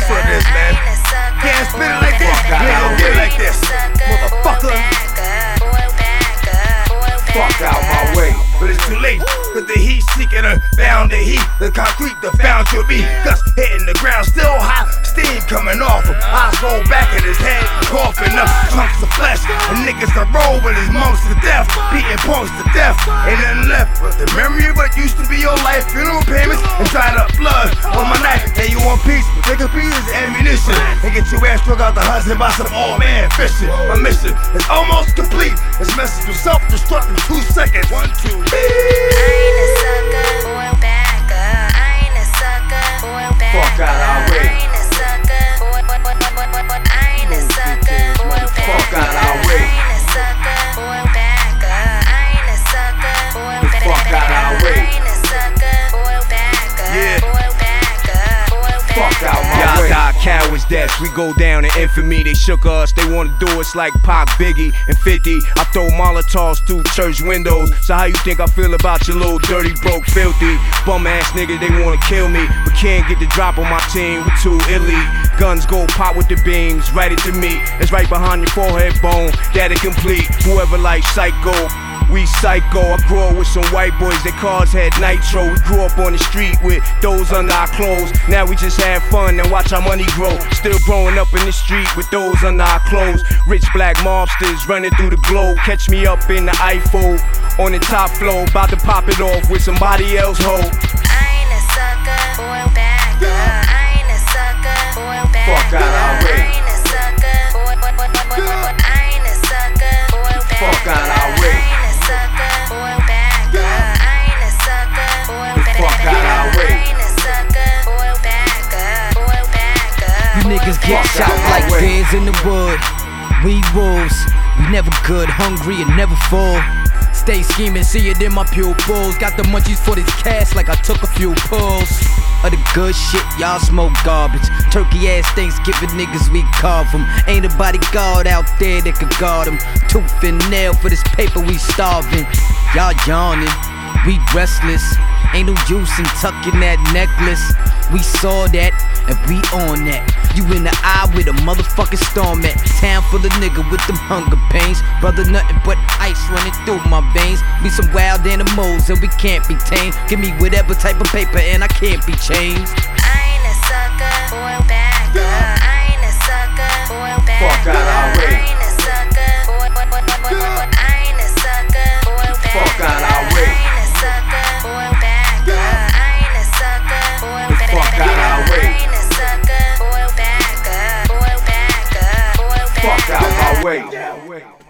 That's what it is, man. Can't spit it like this, you ain't gon' get it like this, motherfucker. Fuck out my way, but it's too late. Cause the heat seeking her, found the heat. The concrete, the found your beat. Guts hitting the ground, still hot. Steam coming off him. Eyes roll back in his head, coughing up chunks of flesh. And niggas that roll with his monks to death, beating punks to death. Ain't nothing left but the memory of what used to be your life. Funeral payments and dried up blood on my knife. Now you want peace, but take a piece of ammunition and get your ass struck out the husband by some old man fishing. My mission is almost complete. This message will self-destruct in 2 seconds. 1, 2, fuck out our way. Fuck out our way. Fuck out our way. Yeah. Fuck out my way. Die cowards deaths, we go down in infamy. They shook us, they wanna do us like Pac, Biggie, and 50. I throw Molotovs through church windows. So how you think I feel about your little dirty, broke, filthy bum ass nigga? They wanna kill me, but can't get the drop on my team. We're too elite. Guns go pop with the beams, right into me. It's right behind your forehead bone, that it complete. Whoever like Psycho, we psycho. I grew up with some white boys, their cars had nitro. We grew up on the street with those under our clothes. Now we just have fun and watch our money grow. Still growing up in the street with those under our clothes. Rich black mobsters running through the globe. Catch me up in the iPhone on the top floor, about to pop it off with somebody else hoe. I ain't a sucker for a bad girl. I ain't a sucker for a bad girl. Fuck out our way. I ain't a sucker for a bad girl. I ain't a sucker for a bad girl. Fuck out our way. I ain't a sucker for a bad girl. I ain't a sucker for a bad girl. Fuck out our way. I ain't a sucker for a bad girl. For a bad girl. You niggas get Fuck shot out like my way. bears in the wood. We wolves, we never good, hungry and never full. Stay scheming, see it in my pupils. Got the munchies for this cash like I took a few pulls. Of the good shit, y'all smoke garbage. Turkey ass Thanksgiving niggas, we carve them. Ain't a bodyguard out there that could guard them. Tooth and nail for this paper, we starving. Y'all yawning, we restless. Ain't no use in tucking that necklace. We saw that, and we on that. You in the eye with a motherfucking storm at. Town full of nigga with them hunger pains. Brother, nothing but ice running through my veins. We some wild animals and we can't be tamed. Give me whatever type of paper and I can't be changed. I ain't a sucker for a bad girl. I ain't a sucker for a bad girl. Fuck out our way. I ain't a sucker for a bad girl. I ain't a sucker for a bad girl. Fuck out our way. I ain't a sucker for a bad girl. I ain't a sucker for a bad girl. Fuck out our way. I ain't a sucker for a bad girl. For a bad girl. For a bad girl. Fuck out my way.